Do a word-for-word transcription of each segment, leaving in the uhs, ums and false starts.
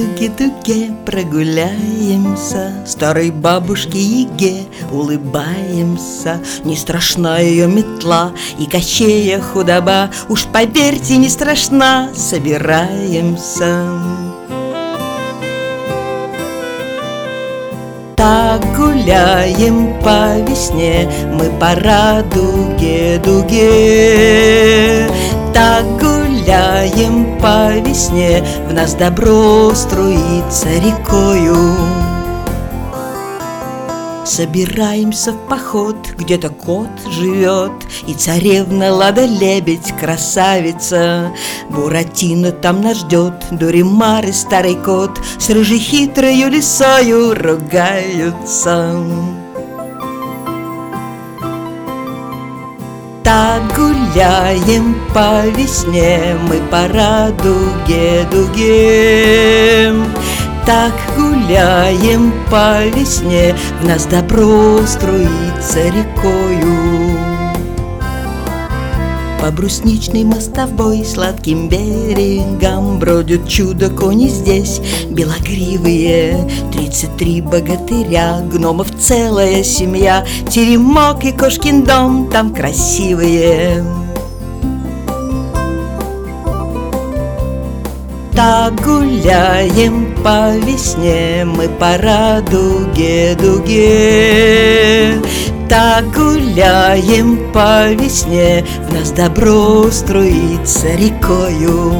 туге-туге прогуляемся, старой бабушке Яге улыбаемся. Не страшна ее метла и кощея худоба, уж поверьте, не страшна, собираемся. Так гуляем по весне мы по радуге-дуге. Так гуляем по весне, в нас добро струится рекою. Собираемся в поход, где-то кот живет, и царевна Лада-лебедь, красавица. Буратино там нас ждет, Дуримар и старый кот с рыжей хитрою лисою ругаются. Так гуляем по весне мы по радуге-дуге. Так гуляем по весне, в нас добро струится рекою. По брусничной мостовой сладким берегам бродят чудо-кони здесь белогривые. Тридцать три богатыря, гномов целая семья, теремок и кошкин дом там красивые. Так гуляем по весне мы по радуге-дуге. Так гуляем по весне, в нас добро струится рекою.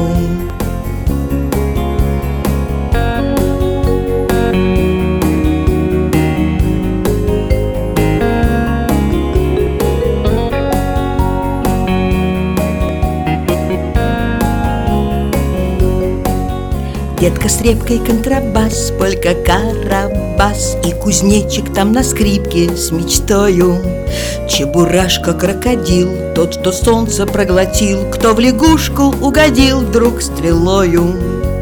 Детка с репкой контрабас, полька карабас, и кузнечик там на скрипке с мечтою. Чебурашка крокодил, тот, что солнце проглотил, кто в лягушку угодил вдруг стрелою.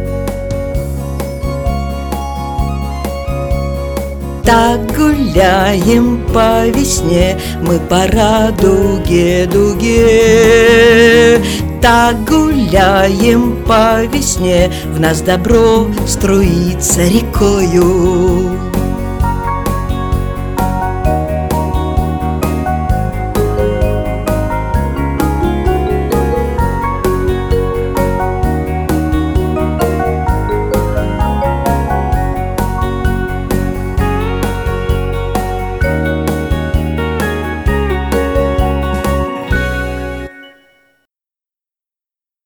Так гуляем по весне мы по радуге-дуге. Так гуляем по весне, в нас добро струится рекою.